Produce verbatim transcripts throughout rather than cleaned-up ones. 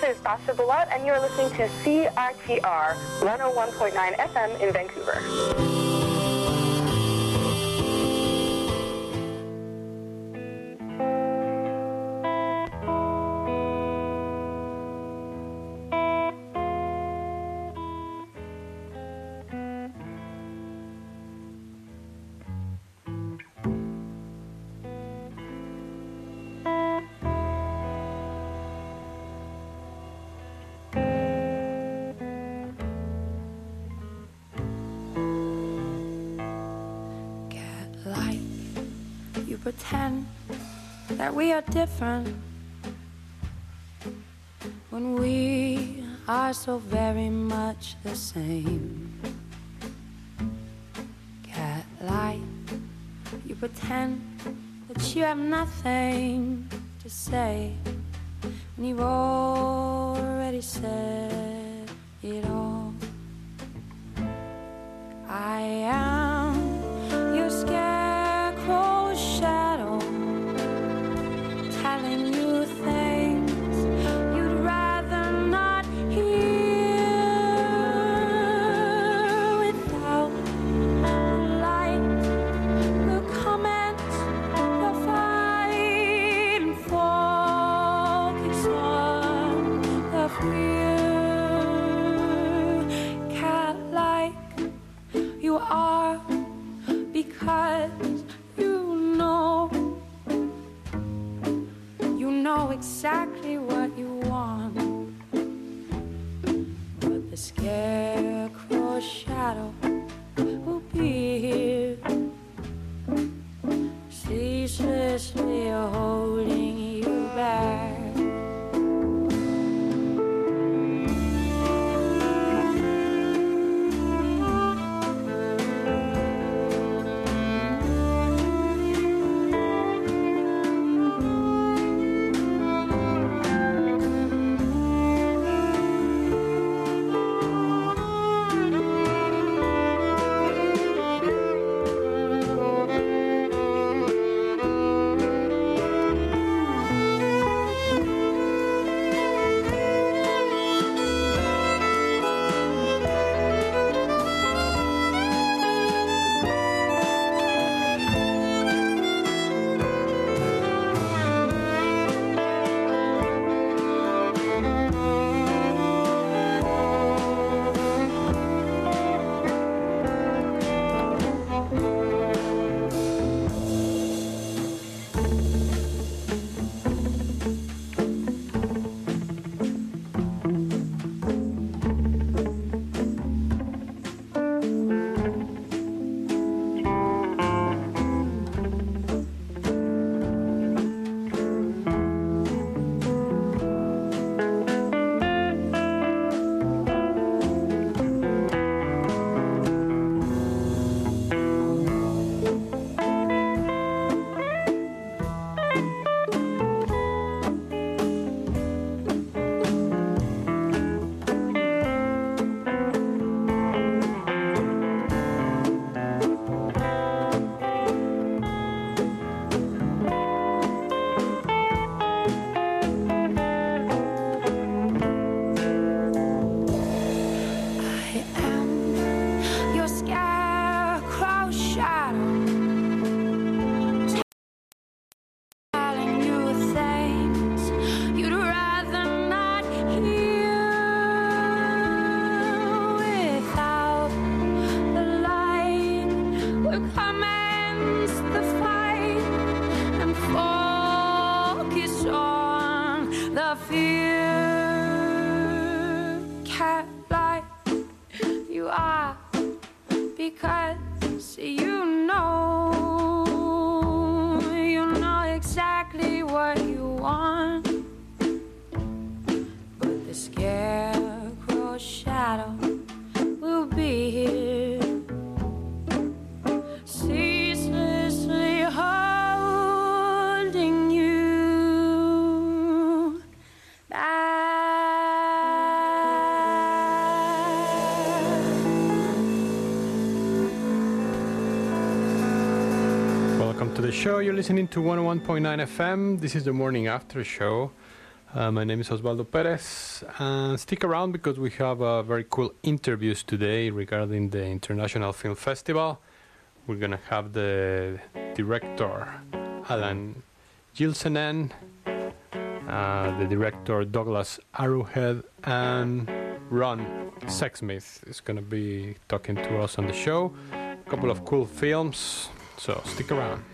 is Sasha Balat, and you're listening to C I T R one oh one point nine F M in Vancouver. Pretend that we are different when we are so very much the same. Cat like, you pretend that you have nothing to say when you've already said it all. I am your scarecrow shadow, telling you things you'd rather not hear. Without the light, the comments, the fight, and focus on the fear. Cat-like you are, because you know, you know exactly what you want. But the scarecrow shadow will be here, ceaselessly holding you back. Because you know, you know exactly what you want. But the scarecrow shadow will be here, ceaselessly holding you back. Welcome to the show. You're listening to one oh one point nine F M. This is the morning after show. Uh, my name is Osvaldo Perez, and stick around because we have uh, very cool interviews today regarding the International Film Festival. We're going to have the director, Alan Gilsenan, uh, the director, Douglas Arrowhead, and Ron Sexsmith is going to be talking to us on the show. A couple of cool films, so stick around.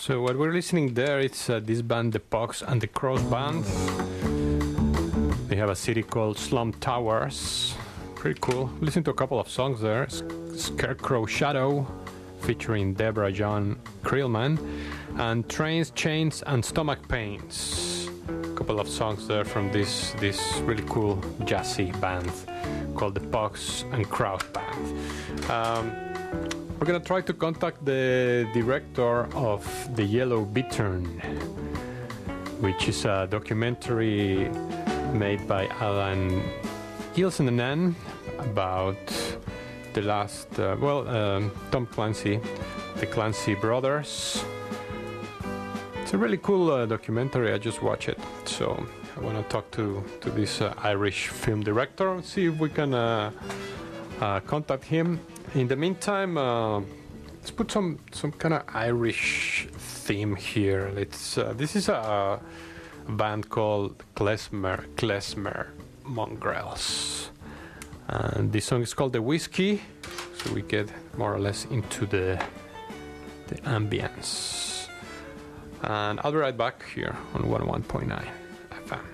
So what we're listening there, it's uh, this band, the Pogs and the Crows Band. They have a city called Slum Towers. Pretty cool. Listen to a couple of songs there. Scarecrow Shadow, featuring Deborah John Krillman, and Trains, Chains, and Stomach Pains. A couple of songs there from this this really cool jazzy band called the Pogs and Crows Band. Um, we're gonna try to contact the director of The Yellow Bittern, which is a documentary made by Alan Gilsenan about the last, uh, well, um, Tom Clancy, the Clancy brothers. It's a really cool uh, documentary. I just watched it, so I want to talk to to this uh, Irish film director, see if we can uh, uh, contact him. In the meantime, uh, let's put some some kind of Irish theme here. Let's. Uh, this is a, a band called Klezmer Klezmer Mongrels, and this song is called The Whiskey. So we get more or less into the the ambience. And I'll be right back here on one oh one point nine F M.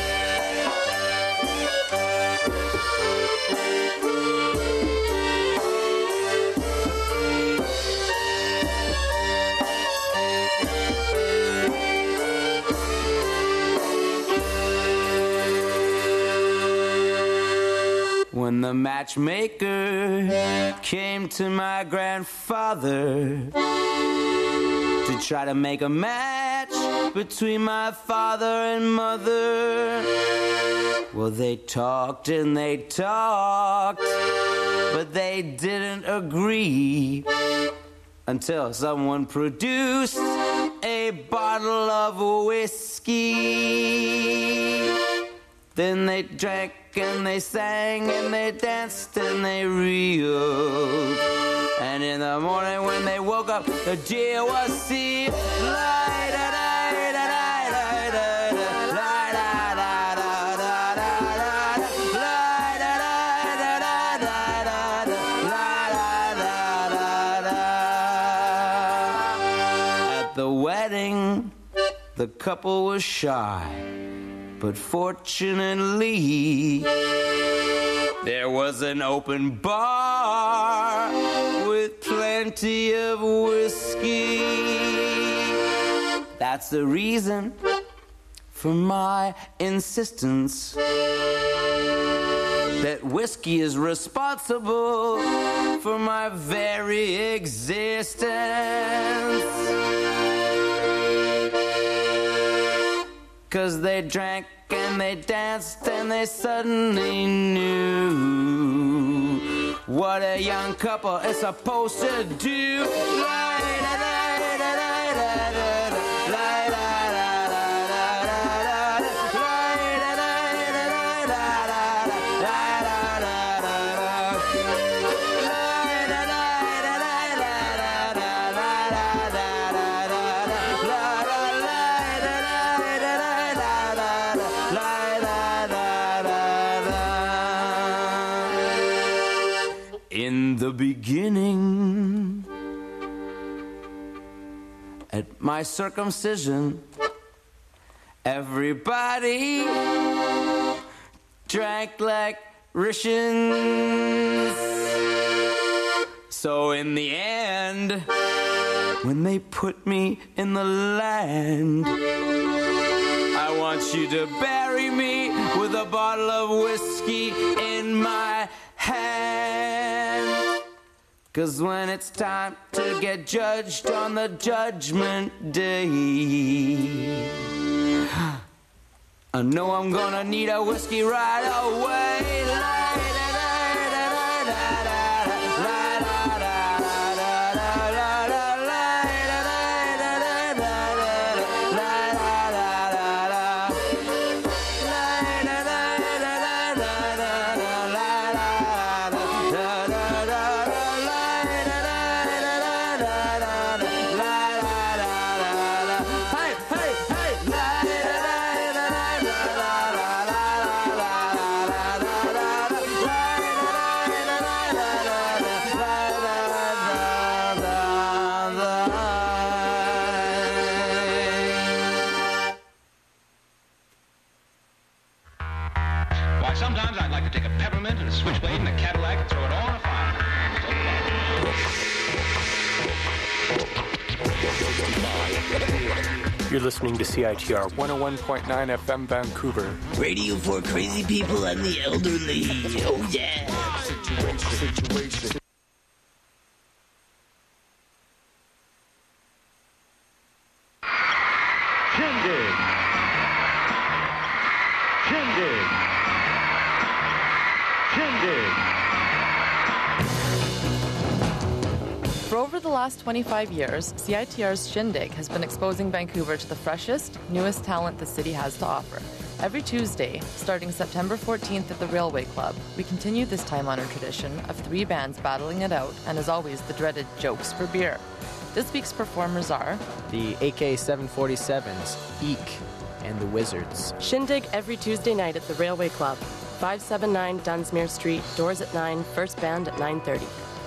When the matchmaker came to my grandfather to try to make a match between my father and mother, well, they talked and they talked, but they didn't agree until someone produced a bottle of whiskey. Then they drank and they sang and they danced and they reeled. And in the morning when they woke up, the deal was sealed. At the wedding, the couple was shy. But fortunately, there was an open bar with plenty of whiskey. That's the reason for my insistence that whiskey is responsible for my very existence. 'Cause they drank and they danced and they suddenly knew what a young couple is supposed to do. In the beginning, at my circumcision, everybody drank like Russians. So in the end, when they put me in the land, I want you to bury me with a bottle of whiskey in my hand. 'Cause when it's time to get judged on the judgment day, I know I'm gonna need a whiskey right away. You're listening to C I T R one oh one point nine F M Vancouver. Radio for crazy people and the elderly. Oh yeah. Situation, situation. Shindig. Shindig. Shindig. For over the last twenty-five years, C I T R's Shindig has been exposing Vancouver to the freshest, newest talent the city has to offer. Every Tuesday, starting September fourteenth at the Railway Club, we continue this time-honored tradition of three bands battling it out, and as always, the dreaded jokes for beer. This week's performers are the A K seven forty-sevens, Eek, and the Wizards. Shindig every Tuesday night at the Railway Club, five seventy-nine Dunsmuir Street, doors at nine, first band at nine thirty.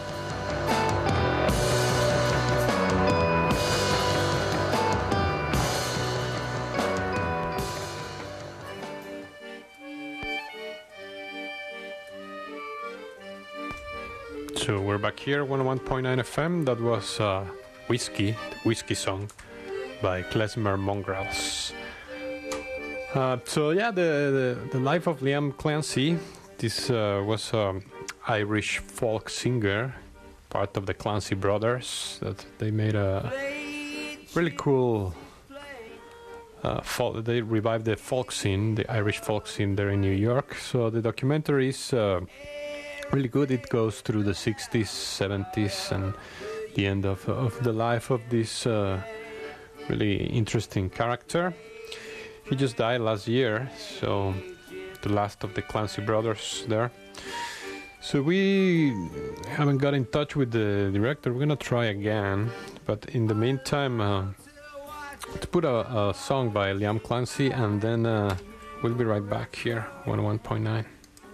So we're back here, one oh one point nine F M. That was uh, Whiskey, the Whiskey song by Klezmer Mongrels. Uh, so yeah, the, the the life of Liam Clancy. This uh, was an Irish folk singer, part of the Clancy Brothers. That they made a really cool. Uh, folk, they revived the folk scene, the Irish folk scene there in New York. So the documentary is uh, really good. It goes through the sixties, seventies, and the end of of the life of this uh, really interesting character. He just died last year, so the last of the Clancy Brothers there. So we haven't got in touch with the director. We're gonna try again, but in the meantime, uh, to put a, a song by Liam Clancy, and then uh, we'll be right back here, one oh one point nine.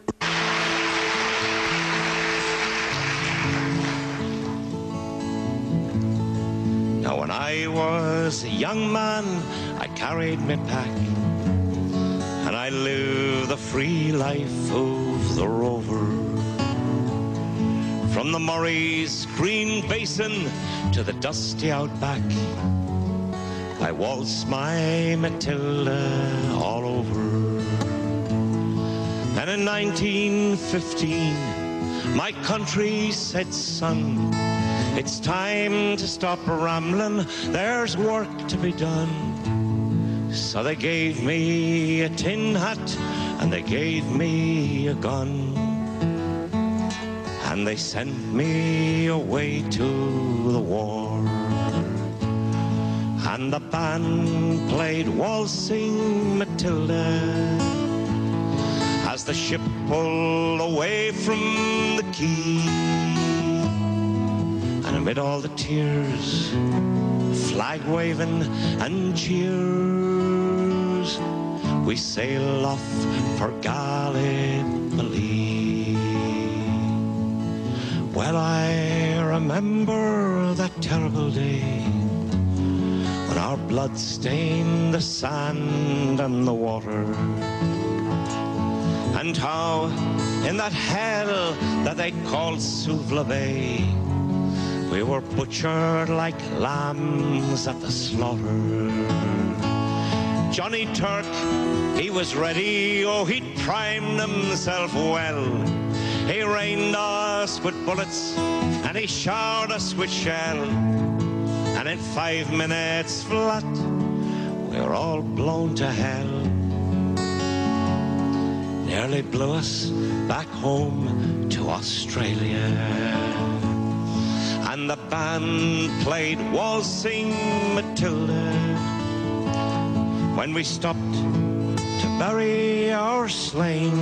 Now when I was a young man, I carried my pack, and I lived the free life of the rover. From the Murray's green basin to the dusty outback, I waltzed my Matilda all over. And in nineteen fifteen, my country said, son, it's time to stop rambling, there's work to be done. So they gave me a tin hat and they gave me a gun, and they sent me away to the war. And the band played Waltzing Matilda as the ship pulled away from the quay. And amid all the tears, flag waving and cheers, we sail off for Gallipoli. Well, I remember that terrible day when our blood stained the sand and the water, and how in that hell that they called Suvla Bay, we were butchered like lambs at the slaughter. Johnny Turk, he was ready, oh, he'd primed himself well. He rained us with bullets and he showered us with shell. And in five minutes flat, we were all blown to hell. Nearly blew us back home to Australia. And the band played Waltzing Matilda when we stopped to bury our slain.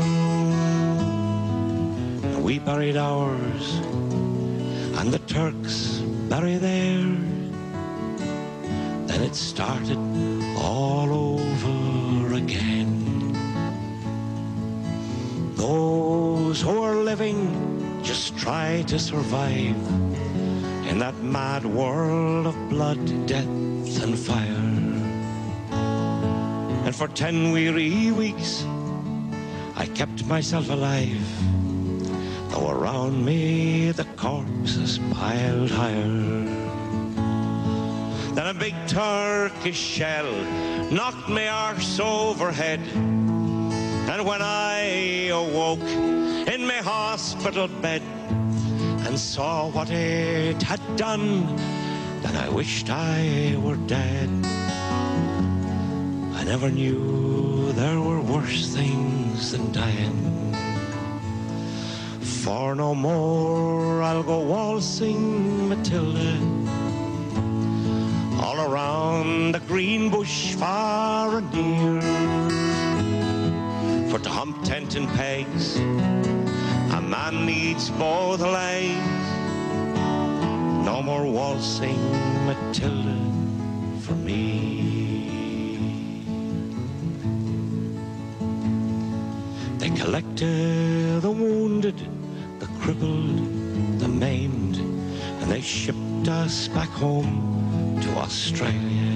We buried ours, and the Turks buried theirs. Then it started all over again. Those who are living just try to survive in that mad world of blood, death and fire. And for ten weary weeks I kept myself alive, though around me the corpses piled higher. Then a big Turkish shell knocked me arse overhead. And when I awoke in my hospital bed and saw what it had done, then I wished I were dead. I never knew there were worse things than dying. For no more I'll go waltzing Matilda all around the green bush far and near. For to hump tent and pegs, a man needs both legs. No more waltzing Matilda for me. They collected the wounded, the crippled, the maimed, and they shipped us back home to Australia.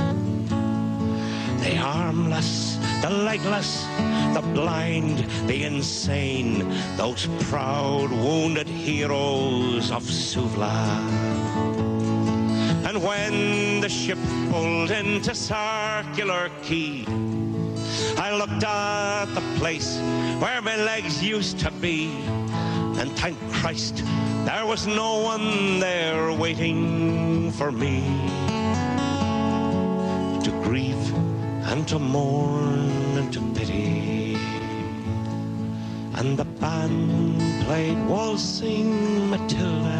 The armless, the legless, the blind, the insane, those proud wounded heroes of Suvla. And when the ship pulled into Circular Quay, I looked at the place where my legs used to be, and thank Christ there was no one there waiting for me to grieve and to mourn and to pity. And the band played Waltzing Matilda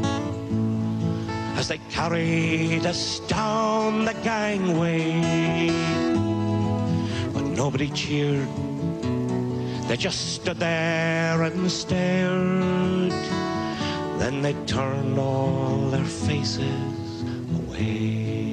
as they carried us down the gangway. But nobody cheered, they just stood there and stared. Then they turned all their faces away.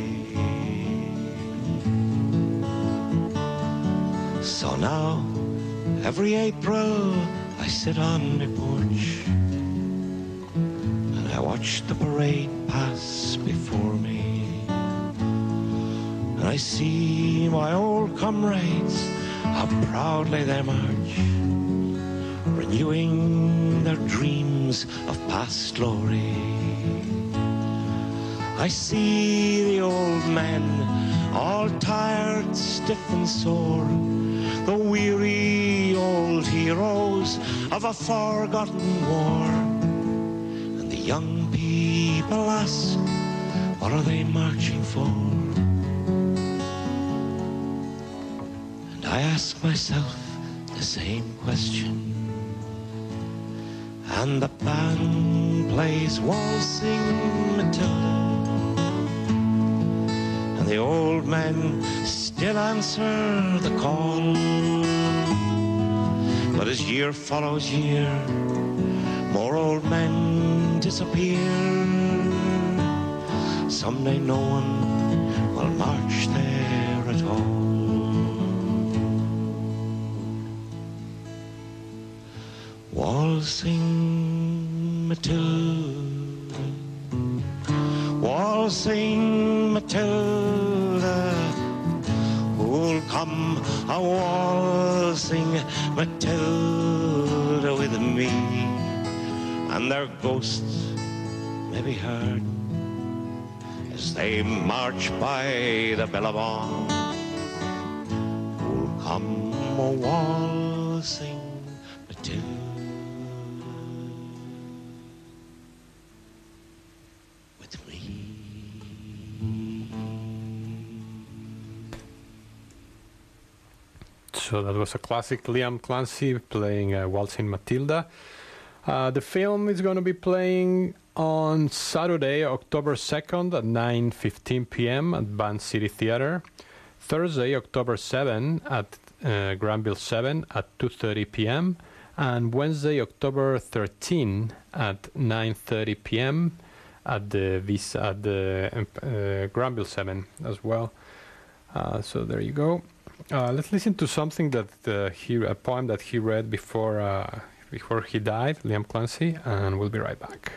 So now, every April, I sit on the porch and I watch the parade pass before me. And I see my old comrades, how proudly they march, renewing their dreams of past glory. I see the old men, all tired, stiff and sore, the weary old heroes of a forgotten war. And the young people ask, what are they marching for? And I ask myself the same question. And the band plays Waltzing Matilda, and the old men still answer the call. But as year follows year, more old men disappear. Someday no one will march there at all. Waltzing Matilda, waltzing Matilda, who'll come a waltzing Matilda with me, and their ghosts may be heard as they march by the Billabong. Who'll come a waltzing Matilda. So that was a classic Liam Clancy playing uh, Waltzing Matilda. Uh, the film is going to be playing on Saturday, October second at nine fifteen p.m. at Band City Theatre. Thursday, October seventh at uh, Granville seven at two thirty p.m. And Wednesday, October thirteenth at nine thirty p.m. at the Vis- at the uh, Granville seven as well. Uh, so there you go. Uh, let's listen to something that uh, he a poem that he read before uh, before he died, Liam Clancy, and we'll be right back.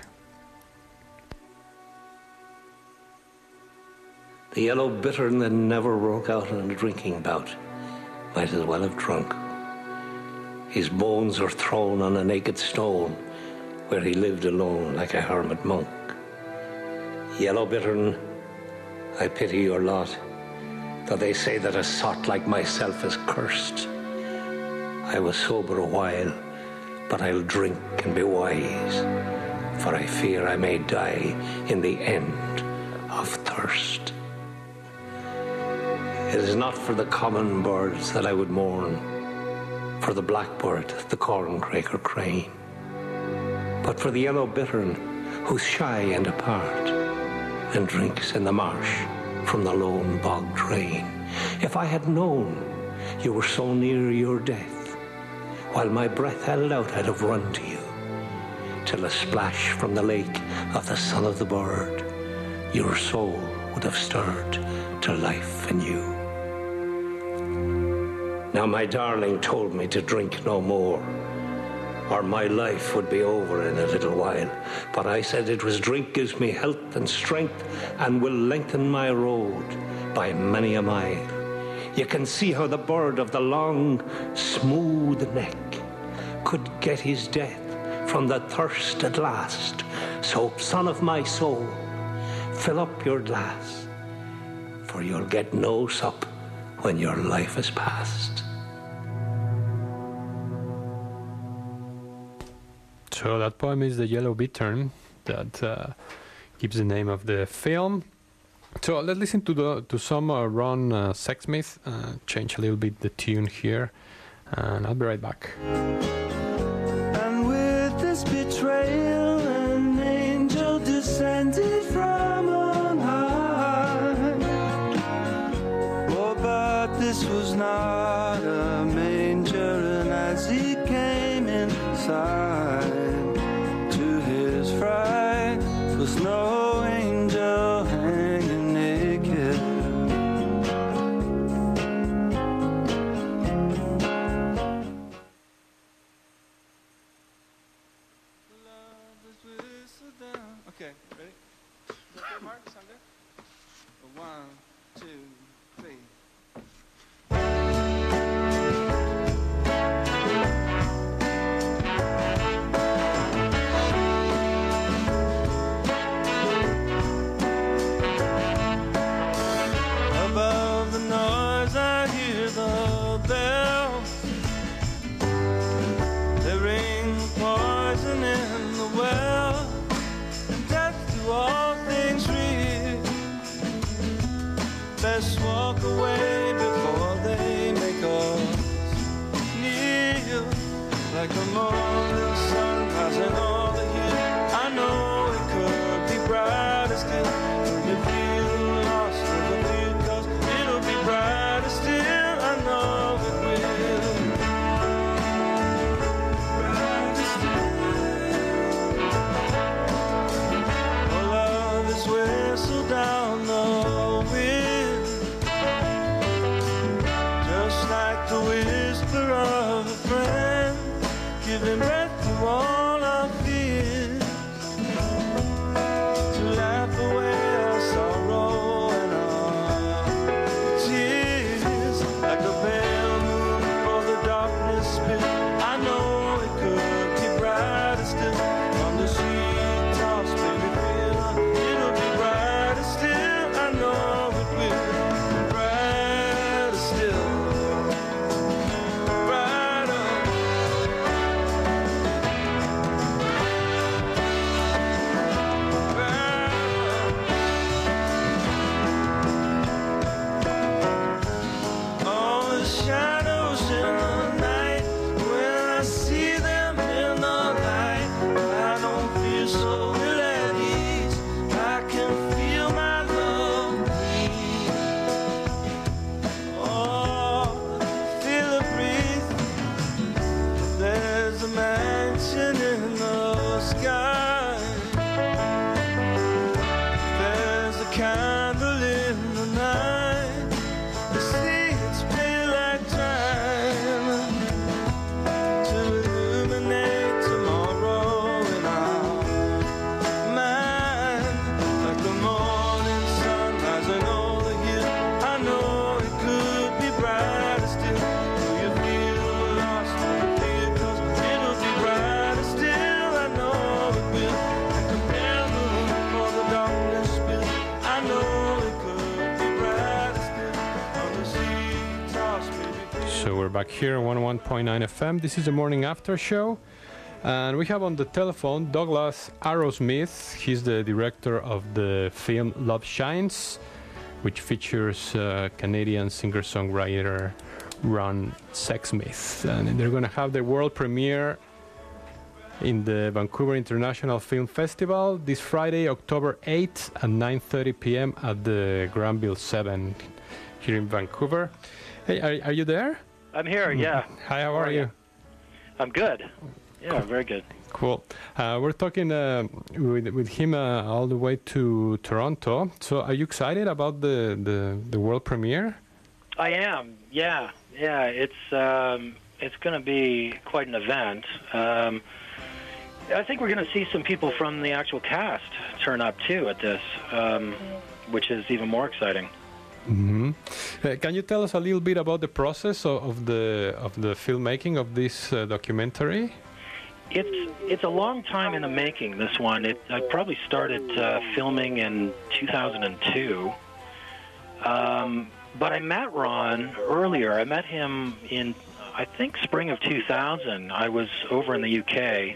The yellow bittern that never broke out in a drinking bout might as well have drunk. His bones are thrown on a naked stone where he lived alone like a hermit monk. Yellow bittern, I pity your lot, though they say that a sot like myself is cursed. I was sober a while, but I'll drink and be wise, for I fear I may die in the end of thirst. It is not for the common birds that I would mourn, for the blackbird, the corncrake or crane, but for the yellow bittern who's shy and apart and drinks in the marsh from the lone bog drain. If I had known you were so near your death, while my breath held out, I'd have run to you, till a splash from the lake of the son of the bird, your soul would have stirred to life anew. Now my darling told me to drink no more, or my life would be over in a little while. But I said it was drink gives me health and strength and will lengthen my road by many a mile. You can see how the bird of the long, smooth neck could get his death from the thirst at last. So, son of my soul, fill up your glass, for you'll get no sup when your life is past. So that poem is The Yellow Bittern, that uh, gives the name of the film. So let's listen to the to some uh, Ron uh, Sexsmith, uh, change a little bit the tune here, and I'll be right back. And with this betrayal, an angel descended from on high. Oh, but this was not a manger, and as he came inside, to his fright, was no angel hanging naked. Okay, ready? Is that good, Mark? Sound good? One, two, three. Above the noise I hear the bells. They ring poison in the well, and death to all things real. Best walk away before they make us kneel. Like the morning sun passing all the hill, I know it could be brighter still. When you feel lost, never feel, 'cause it'll be brighter still. I know it will. Brighter still. Oh, love is whistled down the wind, just like the whisper of a friend, giving we're back here on one oh one point nine F M. This is the Morning After Show. And we have on the telephone Douglas Arrowsmith. He's the director of the film Love Shines, which features uh, Canadian singer-songwriter Ron Sexsmith. And they're going to have their world premiere in the Vancouver International Film Festival this Friday, October eighth at nine thirty p.m. at the Granville seven here in Vancouver. Hey, are, are you there? I'm here, yeah. Hi, how are you? I'm good. Yeah, Cool. very good. Cool. Uh, we're talking uh, with, with him uh, all the way to Toronto. So are you excited about the, the, the world premiere? I am, yeah. Yeah, it's um, it's going to be quite an event. Um, I think we're going to see some people from the actual cast turn up, too, at this, um, which is even more exciting. Mm-hmm. Uh, can you tell us a little bit about the process of, of the of the filmmaking of this uh, documentary? It's it's a long time in the making, this one. It, I probably started uh, filming in two thousand two. Um, but I met Ron earlier. I met him in, I think, spring of two thousand. I was over in the U K,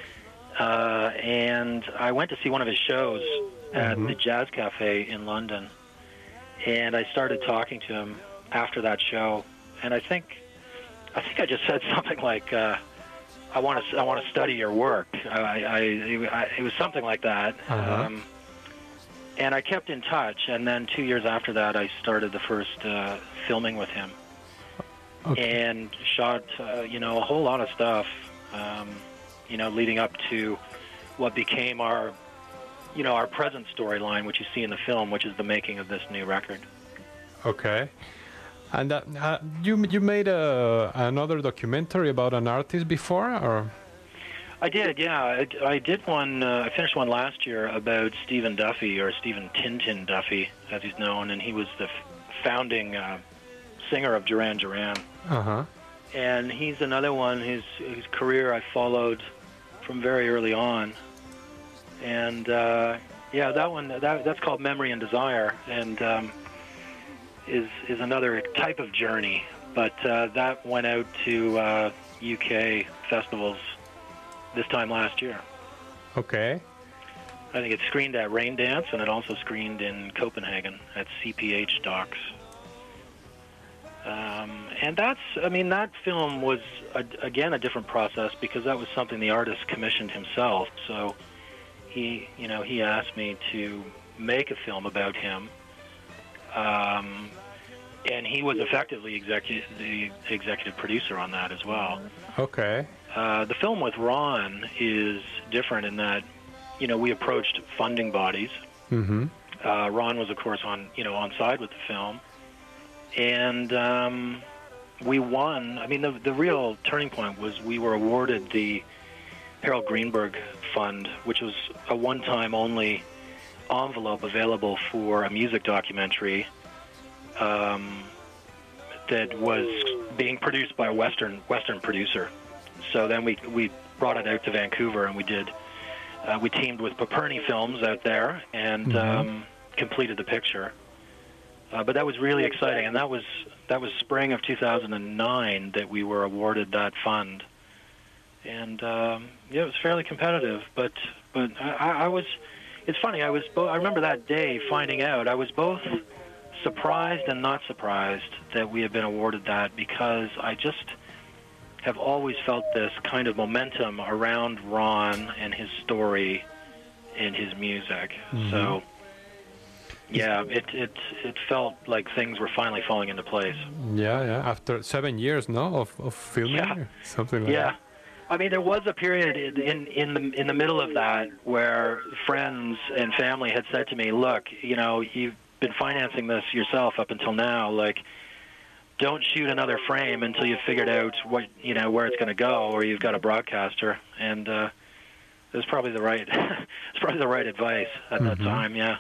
uh, and I went to see one of his shows at mm-hmm. the Jazz Cafe in London. And I started talking to him after that show, and I think, I think I just said something like, uh, "I want to, I want to study your work." I, I, I, it was something like that, uh-huh. um, and I kept in touch. And then two years after that, I started the first uh, filming with him, okay. and shot, uh, you know, a whole lot of stuff, um, you know, leading up to what became our. You know, our present storyline, which you see in the film, which is the making of this new record. Okay. And uh, uh, you you made a, another documentary about an artist before, or? I did, yeah. I, I did one, uh, I finished one last year about Stephen Duffy, or Stephen Tintin Duffy, as he's known, and he was the f- founding uh, singer of Duran Duran. Uh-huh. And he's another one whose, whose career I followed from very early on. And uh, yeah, that one that, that's called Memory and Desire, and um, is is another type of journey. But uh, that went out to uh, U K festivals this time last year. Okay. I think it screened at Rain Dance, and it also screened in Copenhagen at C P H Docs. Um, and that's, I mean, that film was a, again a different process because that was something the artist commissioned himself. So. He, you know, he asked me to make a film about him, um, and he was effectively executive, the executive producer on that as well. Okay. Uh, the film with Ron is different in that, you know, we approached funding bodies. Mm-hmm. Uh, Ron was, of course, on, you know, on side with the film, and um, we won. I mean, the the real turning point was we were awarded the Harold Greenberg Fund, which was a one-time only envelope available for a music documentary um, that was being produced by a Western Western producer. So then we we brought it out to Vancouver, and we did uh, we teamed with Paperny Films out there and mm-hmm. um, completed the picture. Uh, but that was really exciting, and that was that was spring of two thousand nine that we were awarded that fund. And um, yeah, it was fairly competitive, but but I, I was. It's funny. I was. Bo- I remember that day finding out. I was both surprised and not surprised that we had been awarded that because I just have always felt this kind of momentum around Ron and his story and his music. Mm-hmm. So yeah, it it it felt like things were finally falling into place. Yeah, yeah. After seven years, no, of of filming, yeah. something like yeah. that. I mean, there was a period in in the in the middle of that where friends and family had said to me, "Look, you know, you've been financing this yourself up until now. Like, don't shoot another frame until you've figured out what you know where it's going to go, or you've got a broadcaster." And uh, it was probably the right it's probably the right advice at mm-hmm. that time. Yeah.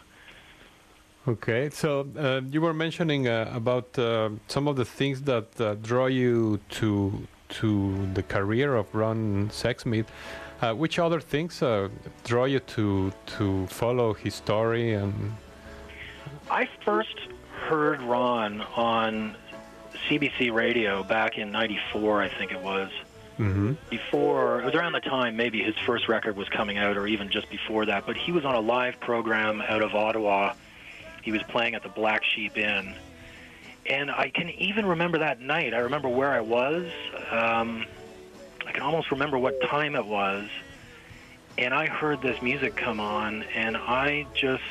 Okay, so uh, you were mentioning uh, about uh, some of the things that uh, draw you to. to the career of Ron Sexsmith. Uh, which other things uh, draw you to to follow his story? And I first heard Ron on C B C Radio back in ninety-four, I think it was. Mm-hmm. Before, it was around the time maybe his first record was coming out, or even just before that. But he was on a live program out of Ottawa. He was playing at the Black Sheep Inn. And I can even remember that night. I remember where I was. Um, I can almost remember what time it was. And I heard this music come on, and I just,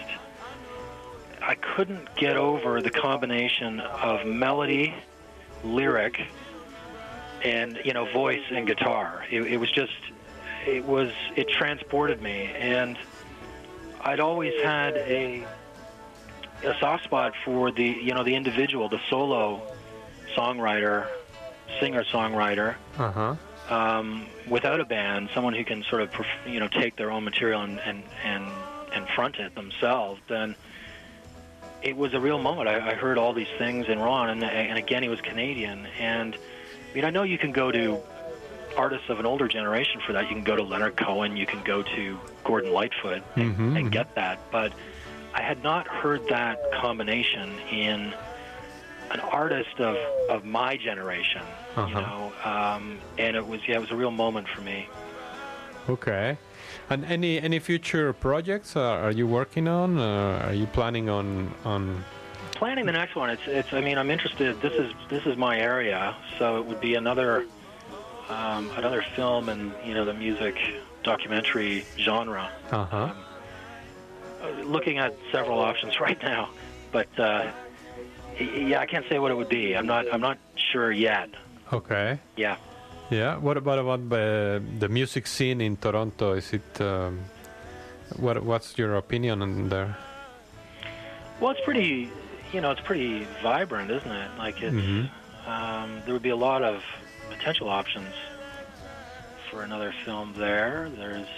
I couldn't get over the combination of melody, lyric, and, you know, voice and guitar. It, it was just, it was, it transported me. And I'd always had a, a soft spot for the, you know, the individual, the solo songwriter, singer-songwriter. Uh-huh. Um, without a band, someone who can sort of, you know, take their own material and, and, and, and front it themselves, then it was a real moment. I, I heard all these things in Ron, and, and again, he was Canadian. And, I mean, I know you can go to artists of an older generation for that. You can go to Leonard Cohen, you can go to Gordon Lightfoot and, Mm-hmm. and get that. But I had not heard that combination in an artist of, of my generation, Uh-huh. you know, um, and it was, yeah, it was a real moment for me. Okay. And any any future projects uh, are you working on? Uh, are you planning on on? Planning the next one. It's it's. I mean, I'm interested. This is this is my area, so it would be another um, another film in, you know, the music documentary genre. Uh huh. Um, looking at several options right now, but uh, yeah, I can't say what it would be. I'm not I'm not sure yet. Okay. Yeah. Yeah. What about about the the music scene in Toronto? Is it um, what what's your opinion on there? Well, it's pretty, you know, it's pretty vibrant, isn't it? Like it's, Mhm. um, there would be a lot of potential options for another film there. There's,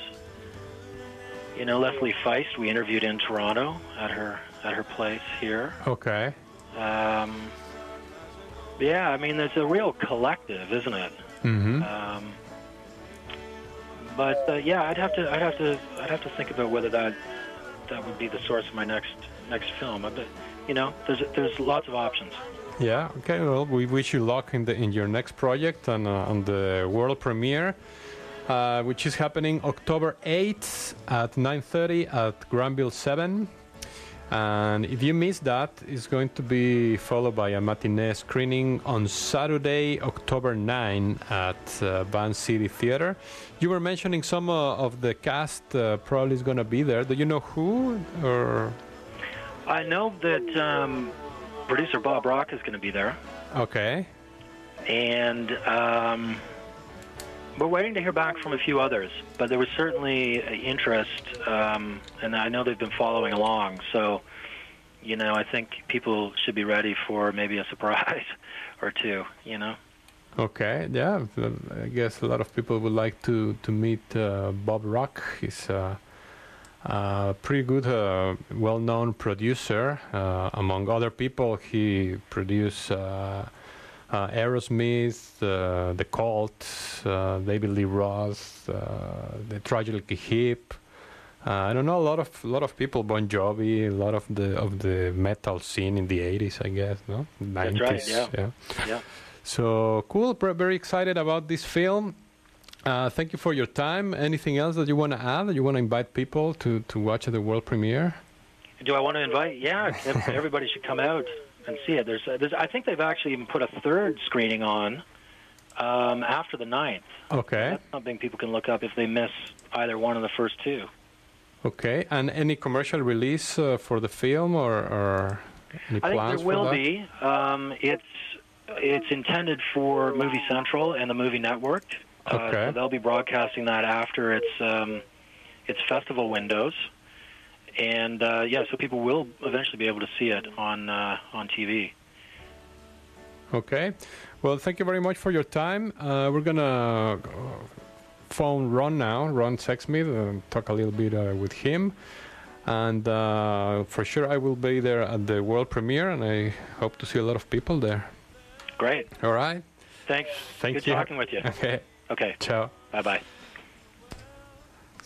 you know, Leslie Feist, we interviewed in Toronto at her at her place here. Okay. Um, yeah, I mean, there's a real collective, isn't it? Mm-hmm. Um, but uh, yeah, I'd have to, I'd have to, I'd have to think about whether that that would be the source of my next next film. But you know, there's there's lots of options. Yeah. Okay. Well, we wish you luck in the in your next project and uh, on the world premiere, uh, which is happening October eighth at nine thirty at Granville Seven. And if you miss that, it's going to be followed by a matinee screening on Saturday, October ninth at uh, Van City Theater. You were mentioning some uh, of the cast uh, probably is going to be there. Do you know who? Or I know that um, producer Bob Rock is going to be there, okay. and um, we're waiting to hear back from a few others. But there was certainly interest, um, and I know they've been following along. So, you know, I think people should be ready for maybe a surprise or two. You know. Okay, yeah. I guess a lot of people would like to to meet uh, Bob Rock. He's a uh, uh, pretty good, uh, well-known producer. Uh, among other people, he produced uh, uh, Aerosmith, uh, The Cult, uh, David Lee Roth, uh, the Tragically Hip. Uh, I don't know, a lot of a lot of people, Bon Jovi, a lot of the of the metal scene in the eighties, I guess, no, nineties. That's right. Yeah. yeah. Yeah. So cool, very excited about this film. Uh, thank you for your time. Anything else that you want to add? You want to invite people to, to watch the world premiere? Do I want to invite? Yeah, everybody should come out and see it. There's, there's I think they've actually even put a third screening on um, after the ninth. Okay. That's something people can look up if they miss either one of the first two. Okay, and any commercial release uh, for the film or, or any I think plans there will for that? be. Um, it's it's intended for Movie Central and the Movie Network. Uh, Okay. so they'll be broadcasting that after its um, its festival windows, and uh, yeah, so people will eventually be able to see it on uh, on T V. Okay. Well, thank you very much for your time. Uh, we're gonna phone Ron now, Ron Sexsmith, and talk a little bit uh, with him. And uh, for sure, I will be there at the world premiere, and I hope to see a lot of people there. Great. All right. Thanks. Thank Good you. talking with you. Okay. Okay. Ciao. Bye bye.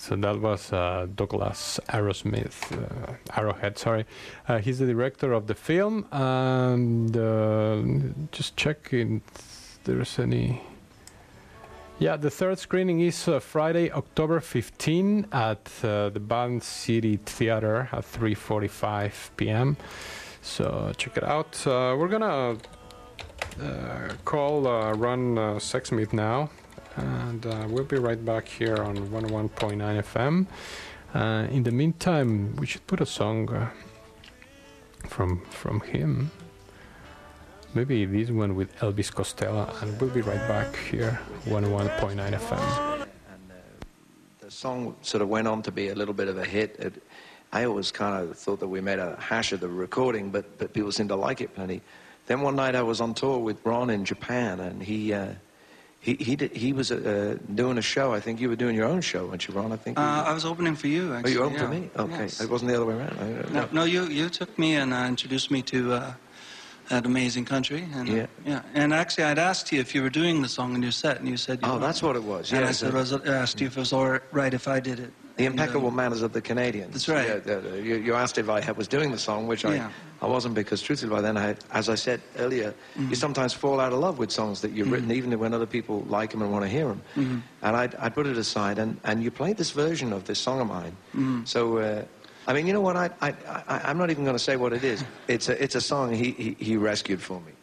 So that was uh, Douglas Arrowsmith, uh, Arrowhead, sorry. Uh, he's the director of the film, and uh, just checking if there's any... Yeah, the third screening is uh, Friday, October fifteenth at uh, the Band City Theater at three forty-five p.m. So check it out. Uh, we're gonna uh, call uh, Ron uh, Sexsmith now. And uh, we'll be right back here on one oh one point nine F M. Uh, in the meantime, we should put a song uh, from from him. Maybe this one with Elvis Costello, and we'll be right back here, one oh one point nine F M. And uh, the song sort of went on to be a little bit of a hit. It, I always kind of thought that we made a hash of the recording, but but people seemed to like it plenty. Then one night I was on tour with Ron in Japan, and he. Uh, He he did, he was uh, doing a show. I think you were doing your own show, weren't you, Ron? I think. Uh, I was opening for you. Actually. Oh, you opened yeah. for me? Okay, Yes. it wasn't the other way around. I, No, no, you you took me and uh, introduced me to uh, that amazing country. And, Yeah. Uh, yeah. And actually, I'd asked you if you were doing the song in your set, and you said. You Oh, were. that's what it was. And Yeah, I said, was, I asked you if it was all right if I did it. The And, impeccable uh, manners of the Canadians. That's right. Yeah, the, the, you, you asked if I had, was doing the song, which I, Yeah. I wasn't, because truthfully by then, I had, as I said earlier, Mm-hmm. you sometimes fall out of love with songs that you've written, even when other people like them and want to hear them. Mhm. And I I put it aside, and, and you played this version of this song of mine. Mhm. So, uh, I mean, you know what? I, I, I, I'm not even going to say what it is. It's a, it's a song he, he, he rescued for me.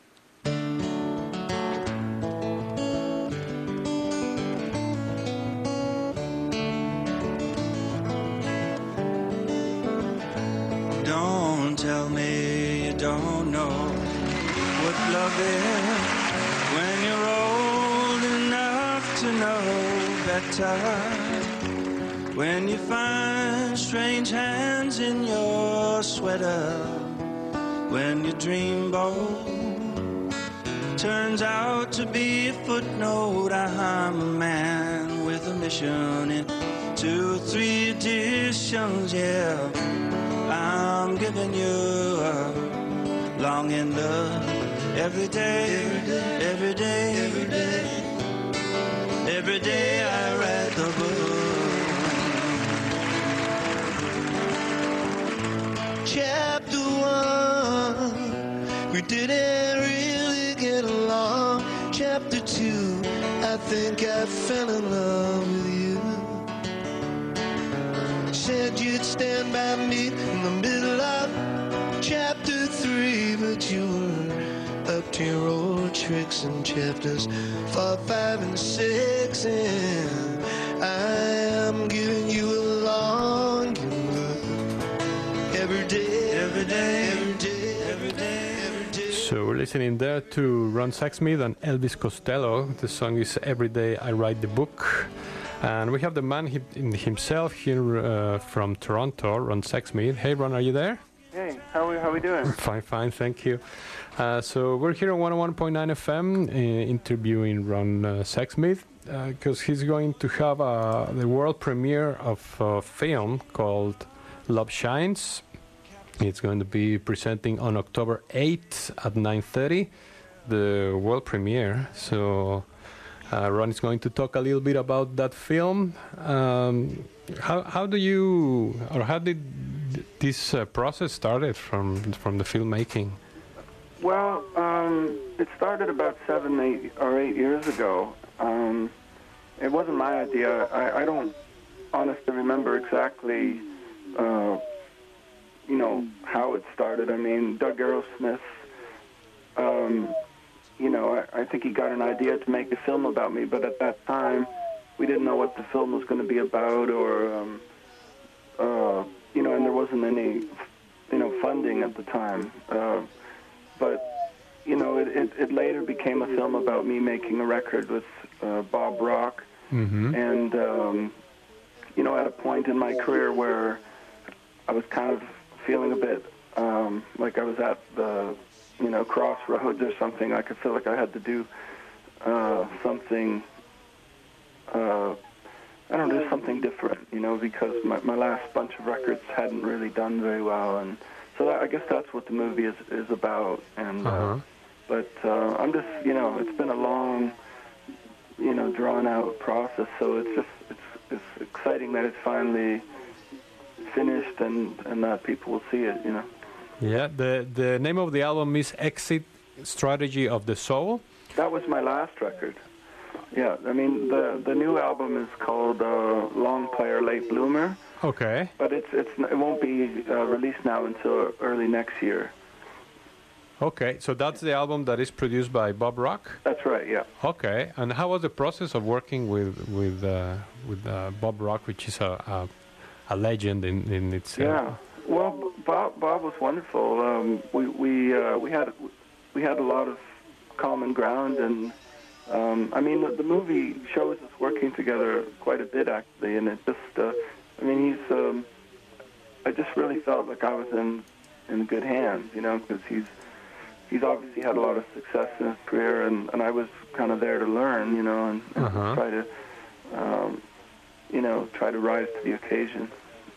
Don't tell me you don't know what love is when you're old enough to know better. When you find strange hands in your sweater, when your dreamboat turns out to be a footnote. I'm a man with a mission in two or three editions, yeah. I'm giving you a longing love every day, every day, every day, every day I write the book. Chapter one, we didn't really get along. Chapter two, I think I fell in love with you. Said you'd stand by me in the middle of chapter three, but you were up to your old tricks in chapters four, five, and six, and I am giving you a longing look every day, every day, every day, every day, every day. So we're listening there to Ron Sexsmith and Elvis Costello. The song is Every Day I Write the Book. And we have the man he, himself here uh, from Toronto, Ron Sexsmith. Hey, Ron, are you there? Hey, how are we, how we doing? Fine, fine, thank you. Uh, so we're here on one oh one point nine F M uh, interviewing Ron uh, Sexsmith because uh, he's going to have uh, the world premiere of a film called Love Shines. It's going to be presenting on October eighth at nine thirty, the world premiere. So uh, Ron is going to talk a little bit about that film. Um, how how do you, or how did this uh, process started from from the filmmaking? Well, um, it started about seven, eight, or eight years ago. Um, it wasn't my idea. I, I don't honestly remember exactly, uh, you know, how it started. I mean, Doug Arrowsmith, um, you know, I, I think he got an idea to make a film about me, but at that time, we didn't know what the film was going to be about, or, um, uh, you know, and there wasn't any, you know, funding at the time. Uh, but, you know, it, it, it later became a film about me making a record with uh, Bob Rock. Mm-hmm. And, um, you know, at a point in my career where I was kind of feeling a bit um, like I was at the, you know, crossroads or something. I could feel like I had to do uh, something, uh, I don't know, do something different, you know, because my, my last bunch of records hadn't really done very well. And so that, I guess that's what the movie is, is about. And uh-huh. uh, But uh, I'm just, you know, it's been a long, you know, drawn-out process, so it's just, it's it's exciting that it's finally finished and, and that people will see it, you know. Yeah, the, the name of the album is Exit Strategy of the Soul. That was my last record. Yeah, I mean, the the new album is called uh, Long Player Late Bloomer. Okay. But it's it's it won't be uh, released now until early next year. Okay, so that's the album that is produced by Bob Rock? That's right, yeah. Okay, and how was the process of working with with uh, with uh, Bob Rock, which is a a, a legend in in itself? Yeah, well, Bob Bob was wonderful. Um, we we uh, we had we had a lot of common ground, and um, I mean the, the movie shows us working together quite a bit actually, and it just uh, I mean he's um, I just really felt like I was in in good hands, you know, because he's. He's obviously had a lot of success in his career, and, and I was kind of there to learn, you know, and, and uh-huh. try to, um, you know, try to rise to the occasion.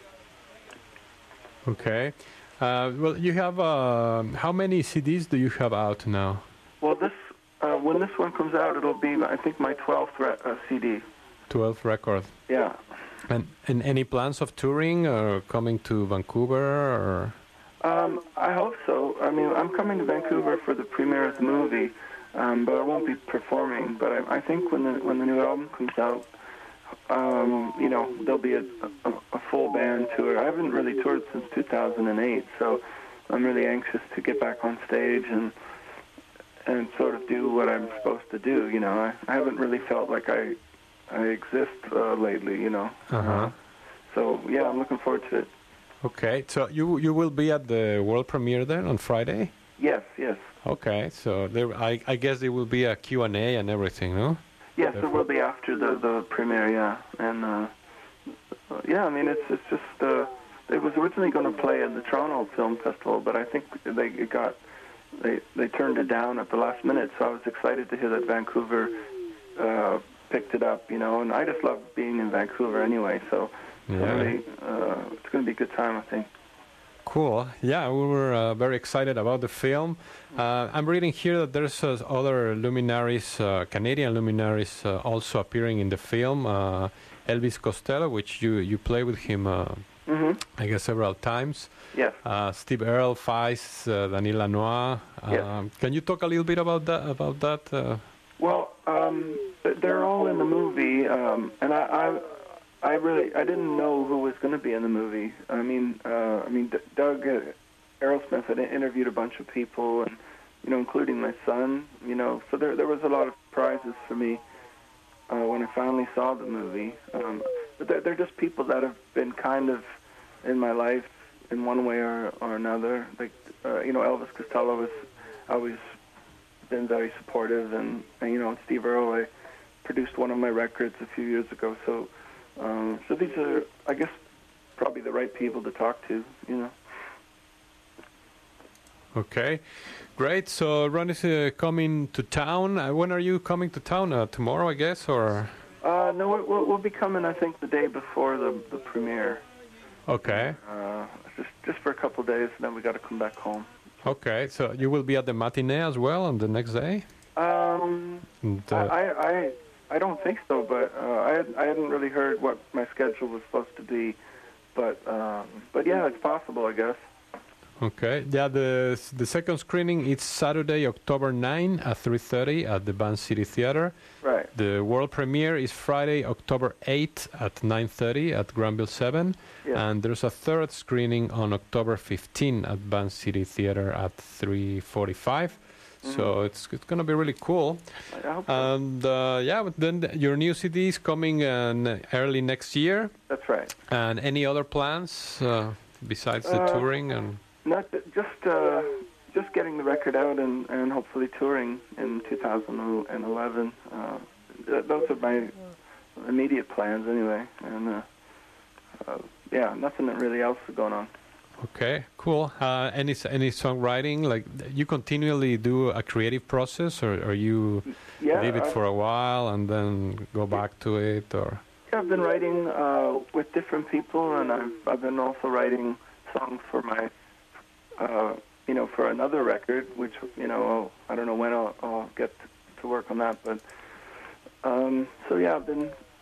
Okay. Uh, well, you have, uh, how many C Ds do you have out now? Well, this, uh, when this one comes out, it'll be, I think, my twelfth re- uh, C D. twelfth record. Yeah. And, and any plans of touring or coming to Vancouver or... Um, I hope so. I mean, I'm coming to Vancouver for the premiere of the movie, um, but I won't be performing. But I, I think when the when the new album comes out, um, you know, there'll be a, a, a full band tour. I haven't really toured since two thousand eight, so I'm really anxious to get back on stage and and sort of do what I'm supposed to do. You know, I, I haven't really felt like I I exist uh, lately. You know. Uh-huh. Uh, so yeah, I'm looking forward to it. Okay, so you you will be at the world premiere then on Friday? Yes, yes. Okay, so there, I, I guess there will be a Q and A and everything, no? Yes, there will be after the, the premiere, yeah. And, uh, yeah, I mean, it's it's just, uh, it was originally going to play at the Toronto Film Festival, but I think they it got, they, they turned it down at the last minute, so I was excited to hear that Vancouver uh, picked it up, you know, and I just love being in Vancouver anyway, so... Yeah. Really, uh, it's going to be a good time, I think. Cool. Yeah, we were uh, very excited about the film. Uh, I'm reading here that there's uh, other luminaries, uh, Canadian luminaries, uh, also appearing in the film. Uh, Elvis Costello, which you, you play with him, uh, mm-hmm. I guess, several times. Yes. Uh, Steve Earle, Feist, uh, Daniel Lanois. Uh, yes. Can you talk a little bit about that? About that? Uh? Well, um, they're all in the movie, um, and I. I I really, I didn't know who was going to be in the movie. I mean, uh, I mean, D- Doug uh, Aerosmith had interviewed a bunch of people, and you know, including my son. You know, so there there was a lot of surprises for me uh, when I finally saw the movie. Um, but they're, they're just people that have been kind of in my life in one way or, or another. Like, uh, you know, Elvis Costello has always been very supportive, and, and you know, Steve Earle, I produced one of my records a few years ago, so. Um, so these are, I guess, probably the right people to talk to, you know. Okay, great. So Ron is uh, coming to town. Uh, when are you coming to town? Uh, tomorrow, I guess, or? Uh, no, we'll, we'll be coming, I think, the day before the, the premiere. Okay. Uh, just just for a couple of days, and then we got to come back home. Okay, so you will be at the matinee as well on the next day? Um, and, uh, I, I I don't think so, but uh, I had, I hadn't really heard what my schedule was supposed to be, but um, but yeah, it's possible, I guess. Okay, yeah. The the second screening is Saturday, October ninth at three thirty at the Van City Theater. Right. The world premiere is Friday, October eighth at nine thirty at Granville Seven, yeah. And there's a third screening on October fifteenth at Van City Theater at three forty-five. Mm-hmm. So it's it's gonna be really cool. I hope so. And uh, yeah, but then the, your new C D is coming uh, early next year. That's right. And any other plans uh, besides the uh, touring and? Not just uh, just getting the record out and, and hopefully touring in two thousand eleven. Uh, th- those are my immediate plans anyway. And uh, uh, yeah, nothing really else is going on. Okay, cool. Uh, any any songwriting? Like you continually do a creative process, or, or you yeah, leave it I, for a while and then go back to it, or? Yeah, I've been writing uh, with different people, and I've I've been also writing songs for my. Uh, you know, for another record, which, you know, I'll, I don't know when I'll, I'll get to work on that, but, um, so yeah, I've been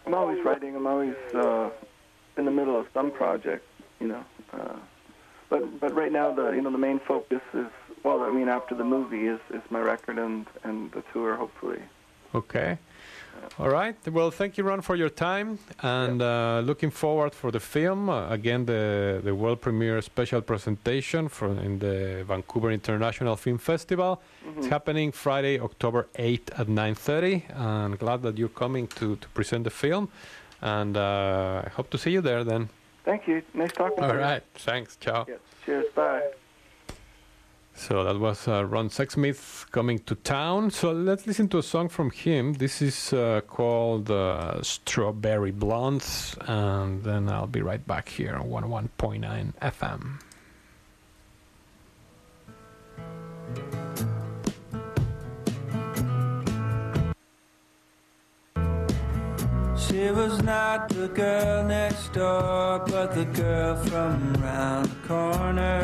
I'm always writing. I'm always uh, in the middle of some project, you know. Uh, but but right now, the you know the main focus is, well, I mean, after the movie is, is my record and, and the tour, hopefully. Okay. All right. Well, thank you, Ron, for your time, and uh, looking forward for the film. Uh, again, the the world premiere special presentation for in the Vancouver International Film Festival. Mm-hmm. It's happening Friday, October eighth at nine thirty. And glad that you're coming to, to present the film, and uh, I hope to see you there then. Thank you. Nice talking All to you. right. Thanks. Ciao. Yes. Cheers. Bye. So that was uh, Ron Sexsmith coming to town. So let's listen to a song from him. This is uh, called uh, Strawberry Blondes, and then I'll be right back here on one oh one point nine F M. She was not the girl next door, but the girl from round the corner.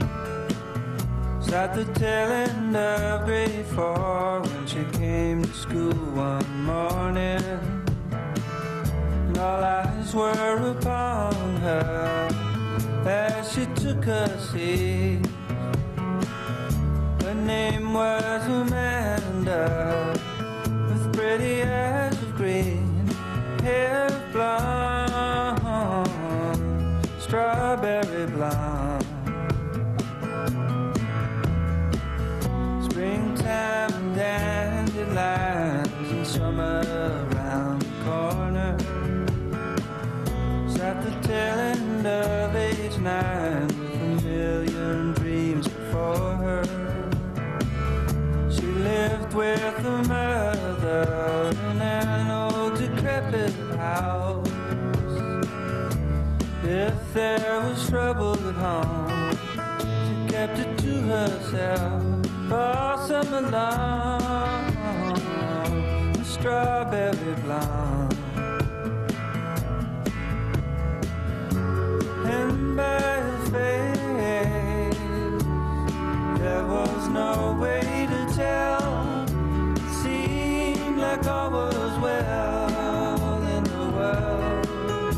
At the tail end of grade four when she came to school one morning, and all eyes were upon her as she took her seat. Her name was Amanda, with pretty eyes of green, hair of blonde, strawberry blonde. Springtime and dandelions and summer around the corner. Was at the tail end of age nine with a million dreams before her. She lived with a mother in an old decrepit house. If there was trouble at home, she kept it to herself. All summer long, strawberry blonde. And by her face, there was no way to tell. It seemed like all was well in the world.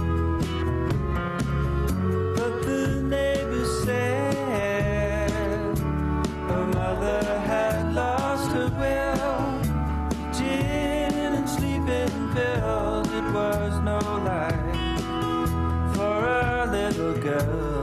But the neighbors said had lost her will, gin and sleeping pills. It was no life for a little girl.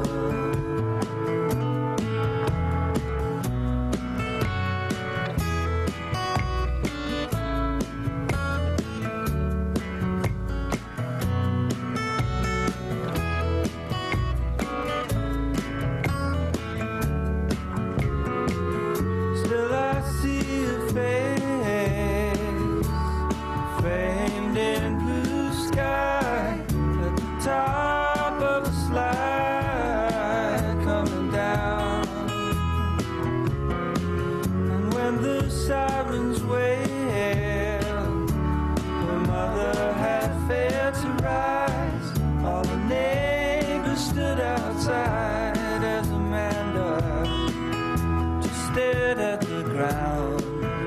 As Amanda just stared at the ground.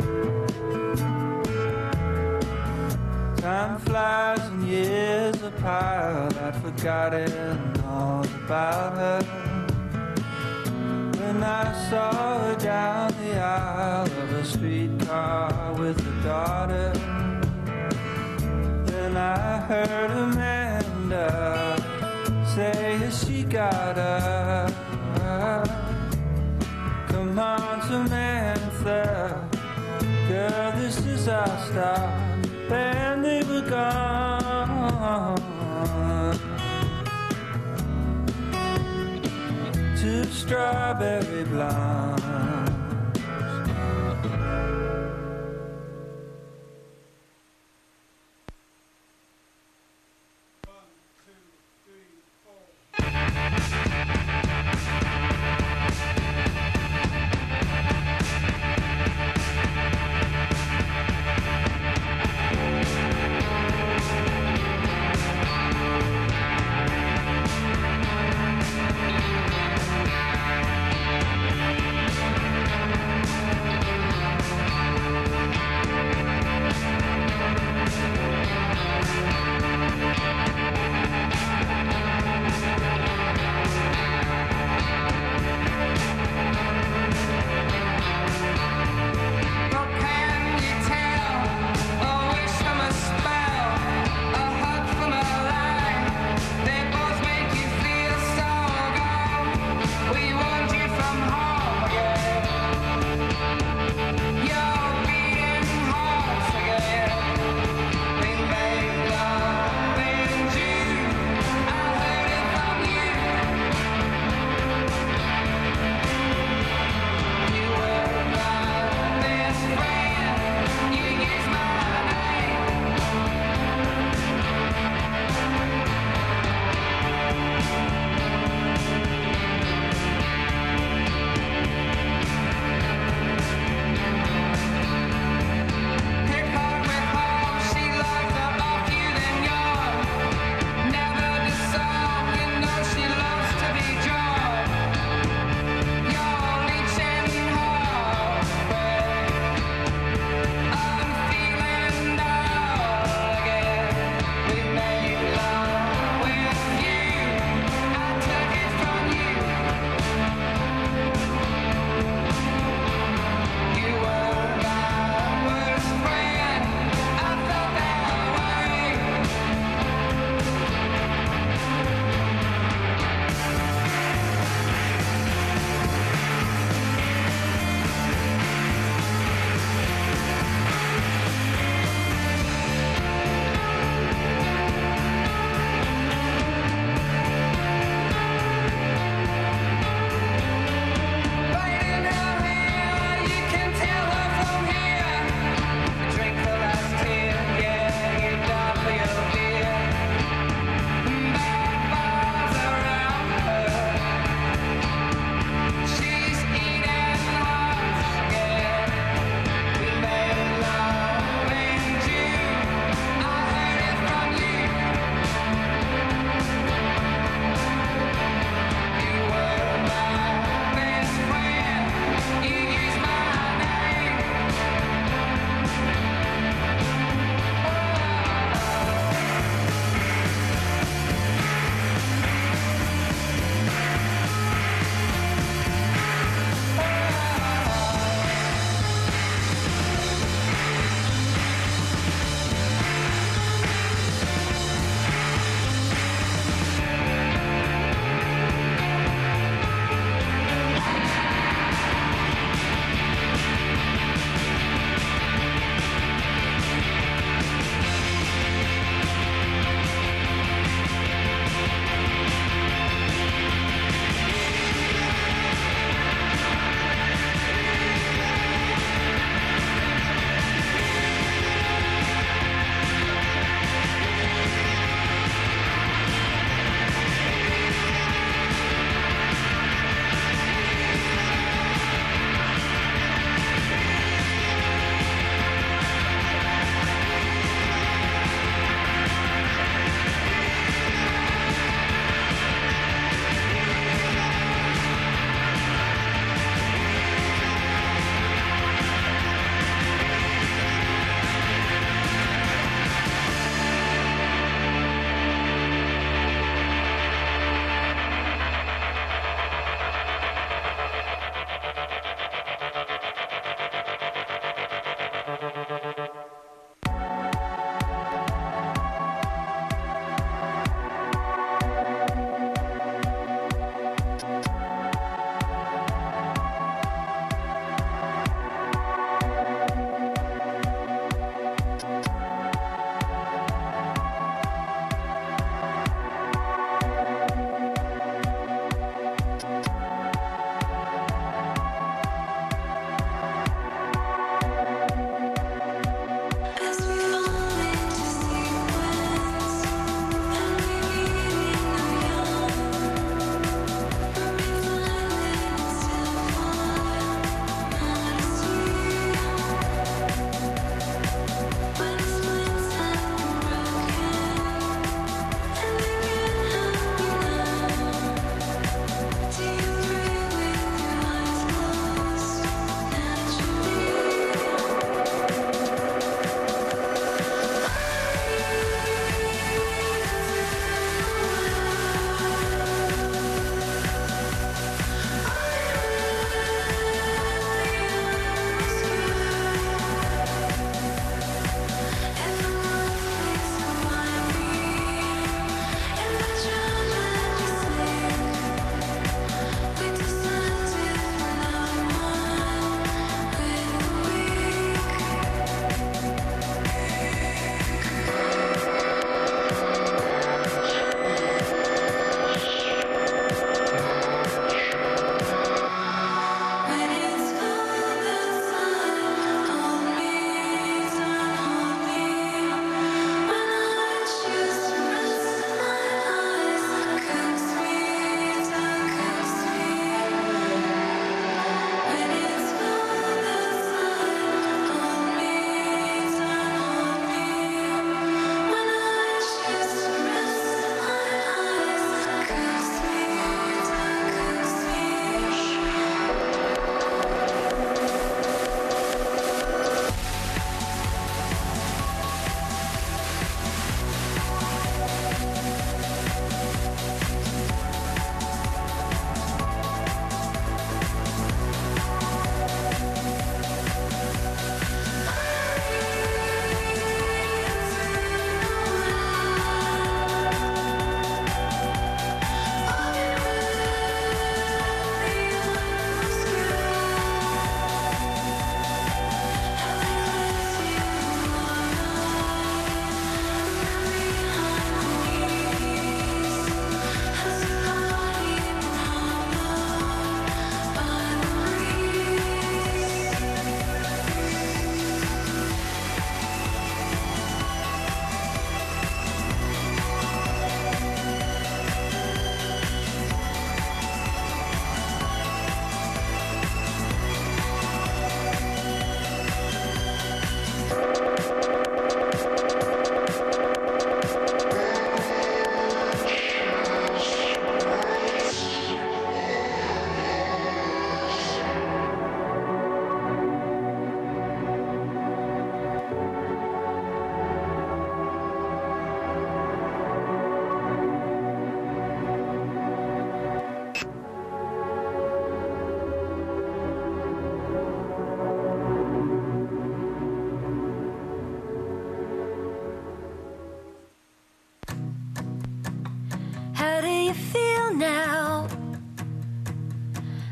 Time flies and years are piled. I'd forgotten all about her when I saw her down the aisle of a streetcar with a daughter. Then I heard Amanda say as she got up, come on, Samantha, girl, this is our stop. And they were gone to strawberry blonde.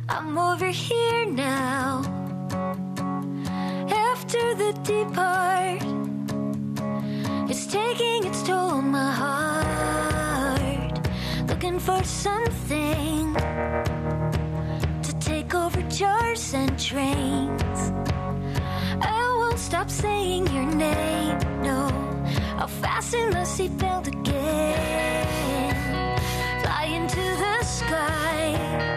I'm over here now. After the depart, it's taking its toll on my heart. Looking for something to take over jars and trains. I won't stop saying your name, no. I'll fasten the seatbelt again. Fly into the sky.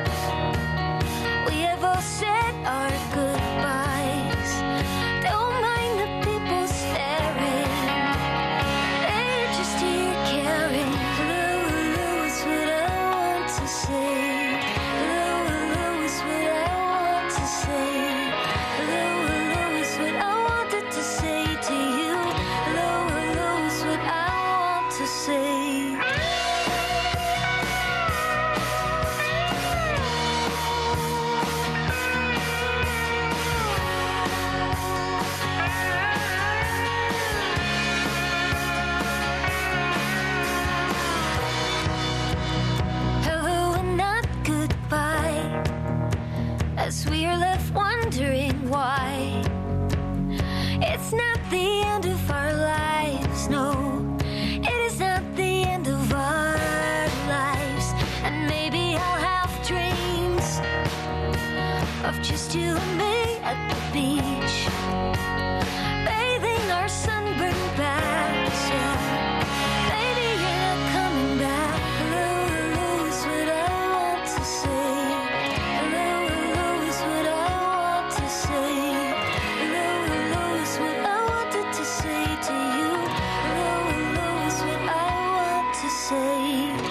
We have all said our goodbyes. Don't mind the people staring. They're just here caring. Hello, hello is what I want to say. Hello, hello is what I want to say. Hello, hello is what I wanted to say to you. Hello, hello is what I want to say. Hello and not goodbye, as we are left wondering why. It's not the end of our lives, no. It is not the end of our lives. And maybe I'll have dreams of just you and me at the beach, bathing our sunburned backs. Yeah. Maybe you're not coming back. Hello, hello is what I want to say. Hello, hello is what I want to say. Hello, hello is what I wanted to say to you. Hello, hello is what I want to say.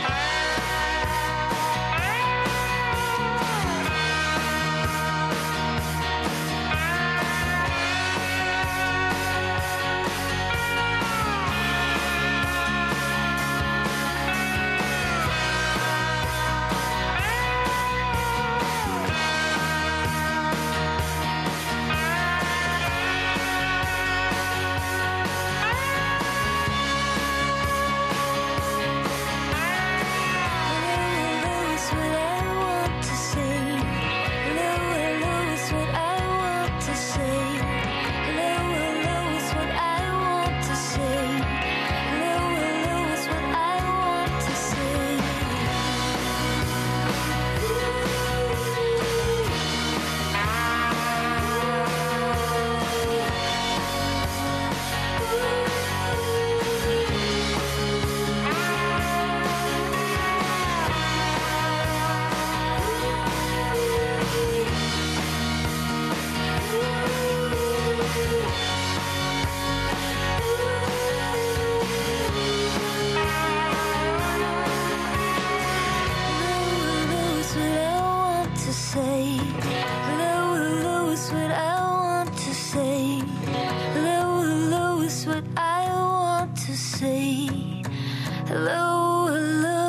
Hello, hello.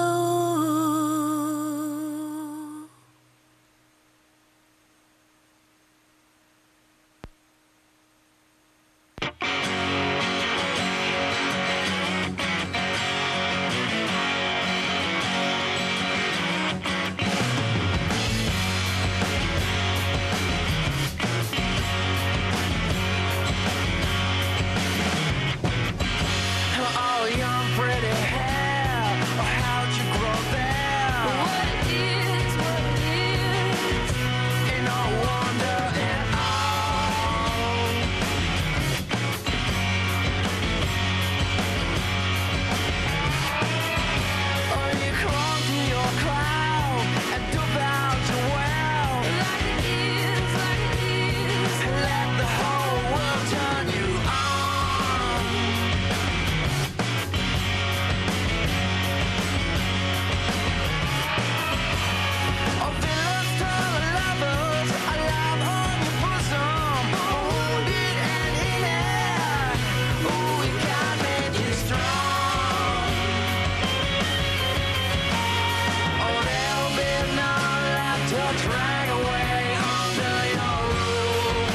Oh, young pretty hair. How'd you grow there? What it is, what it is. Ain't no wonder at all. Oh, you clung to your cloud and devoured your well. Like it is, like it is. And let the whole world turn you on. Oh, villains turn to lovers, a love on your bosom, wounded and in air. Ooh, God made you strong. Oh, there'll be none left to drag away under your rule.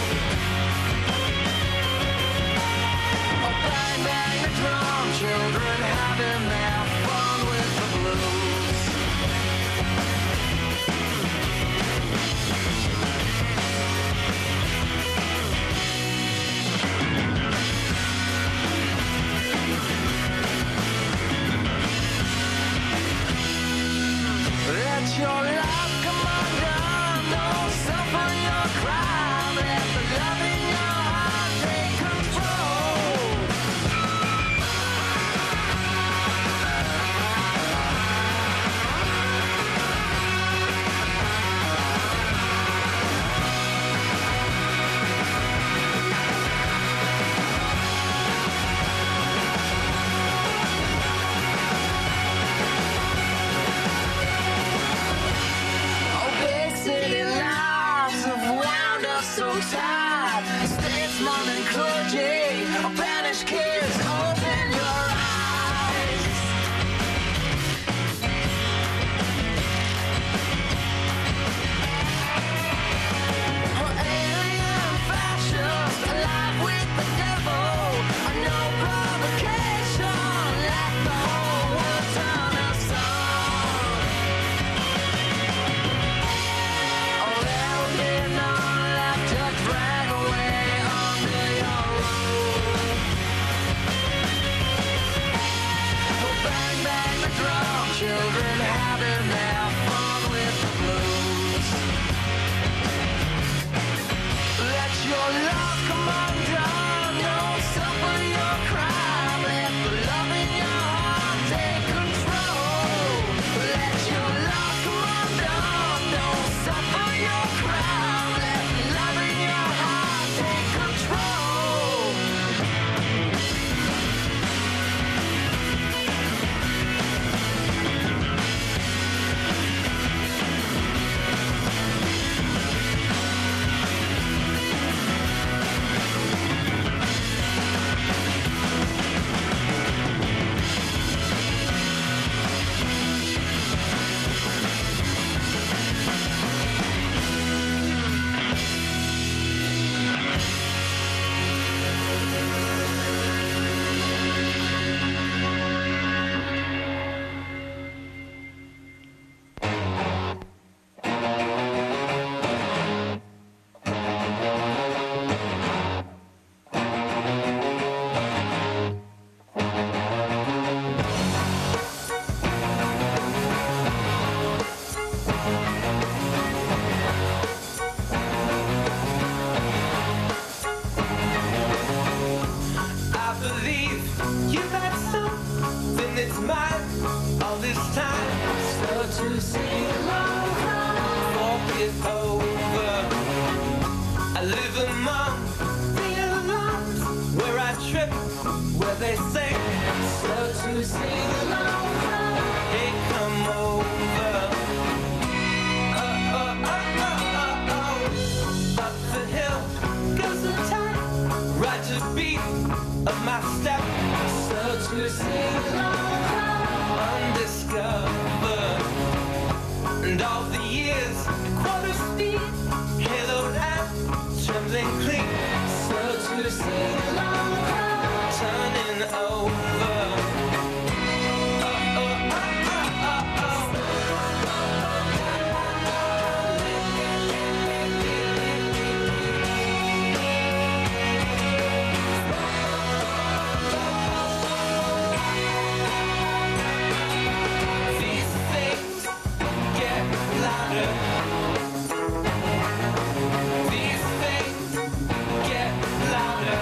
Oh, bang, bang the drum, children having their fun with the blues. I believe you've had something that's mine all this time. So to sing along, walk it over. I live among the alarms where I trip, where they sing. So to sing along, hey, come over. Oh, oh, oh, oh, oh, oh. Up the hill goes the time, right to beat of my step. So to sing along, undiscovered, and all the years quarter speed, haloed and trembling clean. So to sing along, turning over. Oh, oh, oh, oh, oh, these things get louder. These things get louder.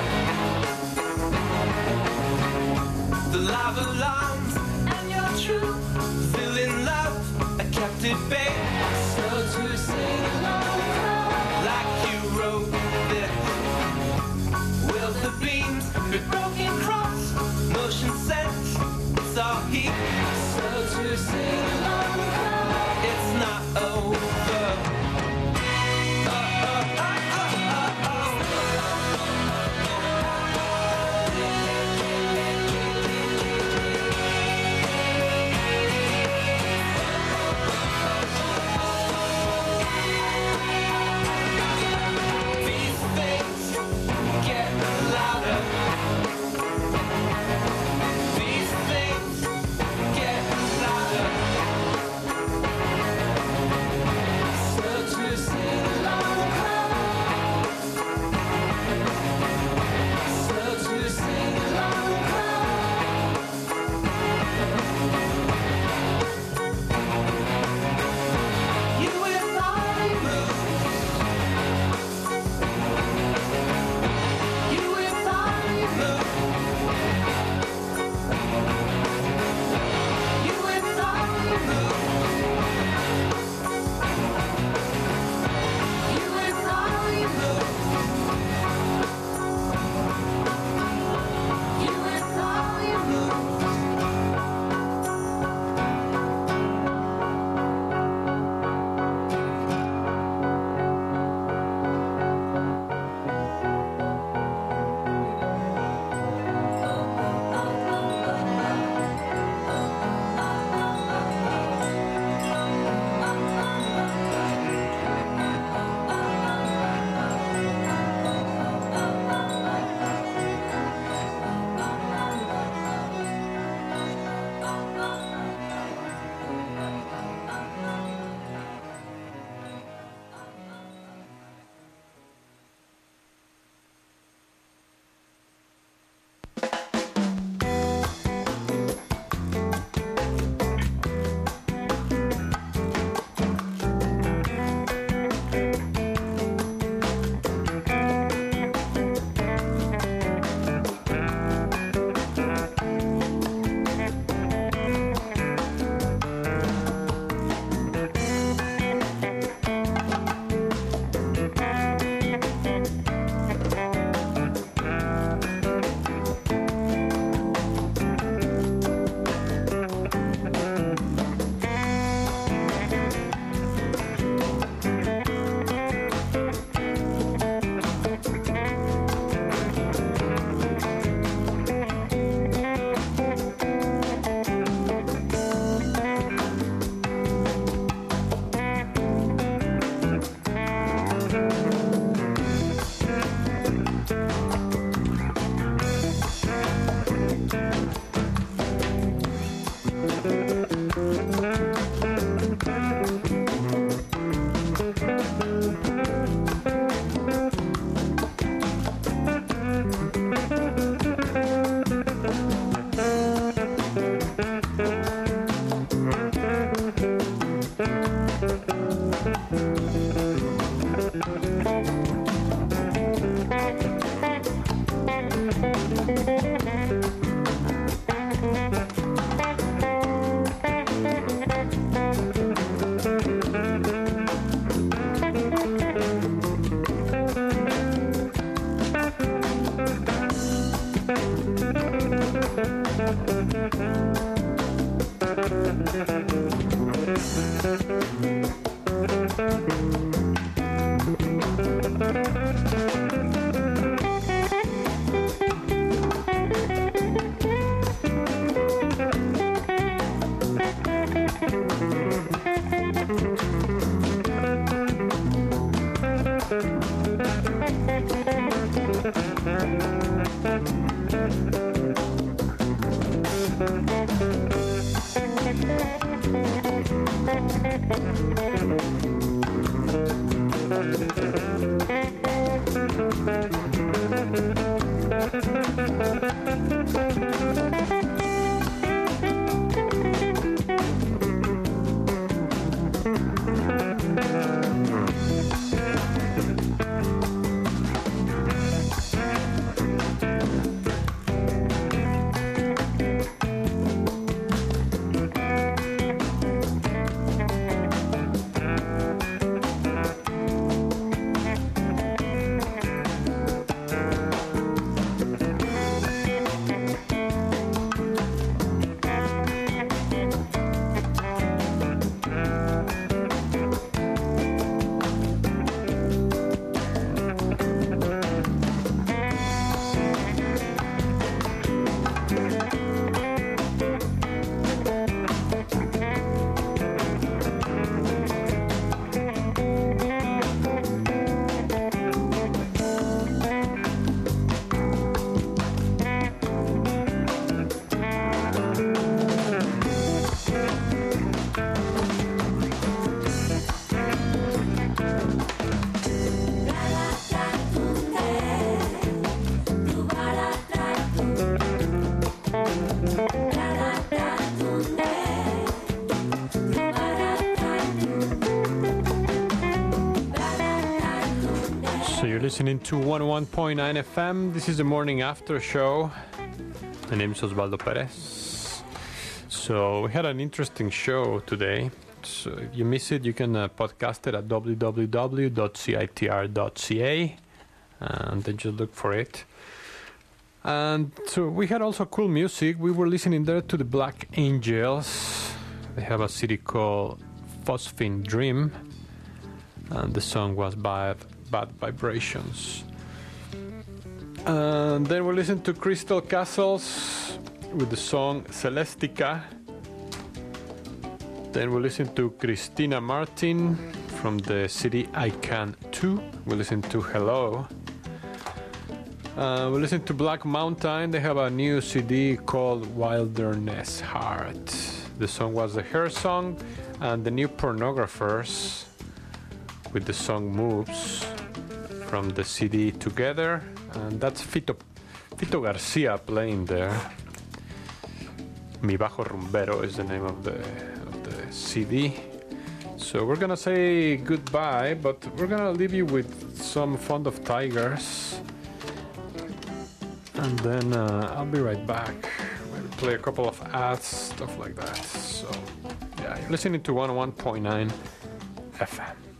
The love alarms and your true feeling love a captive babe. So to sing along, like you wrote this. Will the beams be broken cross? Motion sense, it's all heat. So to sing along, it's not over. Oh, oh, oh, oh, oh, oh. Listening to one oh one point nine F M. This is the morning after show. My name is Osvaldo Perez. So we had an interesting show today. So if you miss it, you can uh, podcast it at w w w dot c i t r dot c a and then just look for it. And so we had also cool music. We were listening there to the Black Angels. They have a city called Phosphine Dream, and the song was by Bad Vibrations. And then we listened to Crystal Castles with the song Celestica. Then we listened to Christina Martin from the city I Can Too. We listened to Hello. Uh, we listened to Black Mountain. They have a new C D called Wilderness Heart. The song was the Hair Song, and the New Pornographers with the song Moves from the C D Together, and that's Fito, Fito Garcia playing there. Mi Bajo Rumbero is the name of the, of the C D. So we're gonna say goodbye, but we're gonna leave you with some Fond of Tigers, and then uh, I'll be right back. Maybe play a couple of ads, stuff like that. So yeah, you're listening to one oh one point nine F M.